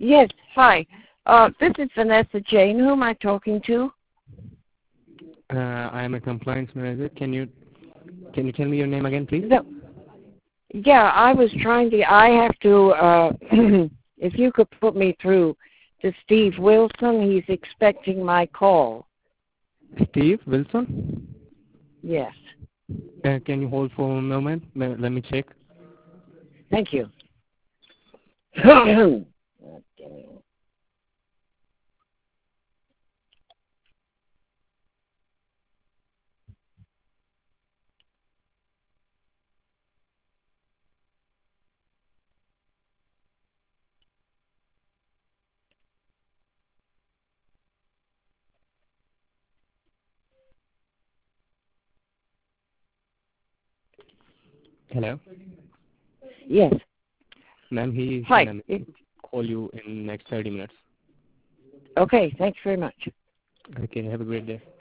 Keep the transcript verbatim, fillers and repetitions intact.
Yes, hi. Uh, this is Vanessa Jane. Who am I talking to? Uh, I am a compliance manager. Can you can you tell me your name again, please? No. Yeah, I was trying to. I have to. Uh, if you could put me through to Steve Wilson, he's expecting my call. Steve Wilson? Yes. Uh, can you hold for a moment? Let let me check. Thank you. God damn it. Hello? Yes. Ma'am, he is Hi. gonna call you in next thirty minutes. Okay, thanks very much. Okay, have a great day.